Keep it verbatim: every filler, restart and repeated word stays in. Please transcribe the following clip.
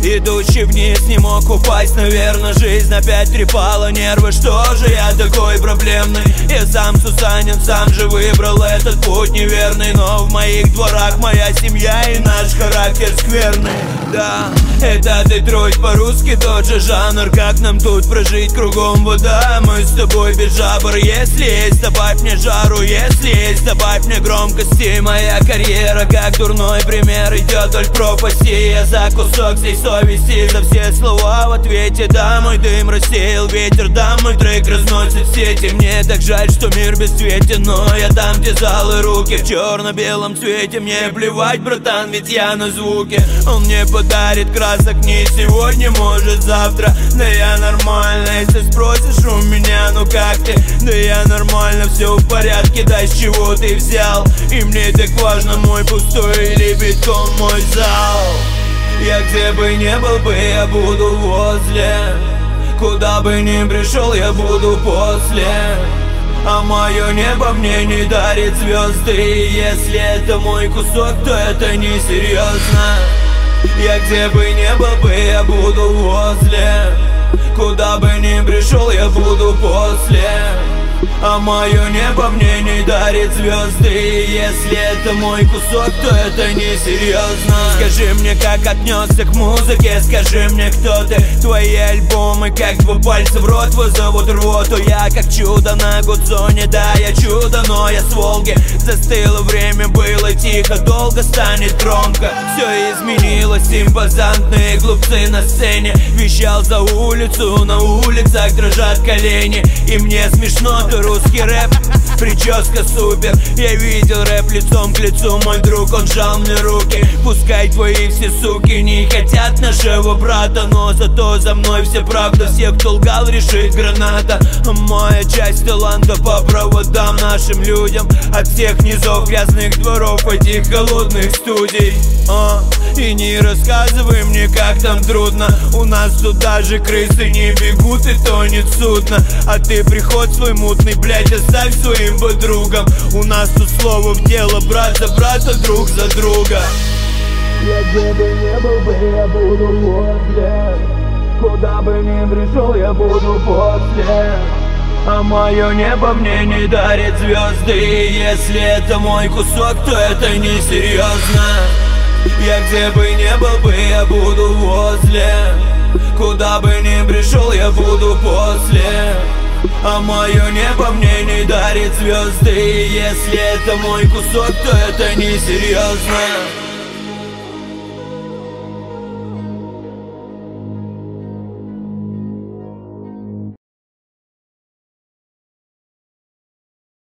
идущий вниз, не мог упасть. Наверное, жизнь опять трепала нервы. Что же я такой проблемный? Я сам Сусанин, сам же выбрал этот путь неверный. Но в моих дворах моя семья и наш характер скверный. Да, это Детройт по-русски, тот же жанр. Как нам тут прожить, кругом вода. Мы с тобой без жабр. Если есть, добавь мне жару. Если есть, добавь мне громкости. Моя карьера как дурной пример идет вдоль пропасти. Я за кусок всей совести, за все слова в ответе. Да, мой дым рассеял ветер, да, мой трек разносит в сети. Мне так жаль, что мир бесцветен, но я дам тебе залы руки в черно-белом цвете. Мне плевать, братан, ведь я на звуке. Он мне подарит красок не сегодня, может завтра. Да я нормально, если спросишь у меня, ну как ты? Да я нормально, все в порядке, да с чего ты взял? И мне так важно, мой пустой или битком мой зал. Я где бы не был бы, я буду возле. Куда бы ни пришел, я буду после. А мое небо мне не дарит звезды. И если это мой кусок, то это не серьезно. Я где бы не был бы, я буду возле. Куда бы ни пришел, я буду после. А мое небо мне не дарит звезды. И если это мой кусок, то это не серьезно. Скажи мне, как отнесся к музыке, скажи мне, кто ты. Твои альбомы, как два пальца в рот вызовут рвоту. Я как чудо на гудзоне, да, я чудо, но я с Волги. Застыло время, было тихо, долго станет громко. Все изменилось, импозантные глупцы на сцене. Вещал за улицу, на улицах дрожат колени. И мне смешно, ты русский рэп, прическа супер. Я видел рэп лицом к лицу, мой друг, он жал мне руки. Пускай твои все суки не хотят нашего брата, но зато за мной все правда. Всех, кто лгал, решит граната. Моя часть таланта по проводам нашим людям. От всех низов грязных дворов этих голодных студий. а, И не рассказывай мне, как там трудно. У нас тут даже крысы не бегут и тонет судно. А ты приход свой мутный, блядь, оставь своим подругам. У нас тут слово в дело, брат за брата, друг за друга. Я где бы не был бы, я буду возле. Куда бы ни пришел, я буду после. А мое небо мне не дарит звезды. И если это мой кусок, то это не серьезно. Я где бы не был бы, я буду возле. Куда бы ни пришел, я буду после. А мое небо мне не дарит звезды. И если это мой кусок, то это не серьезно.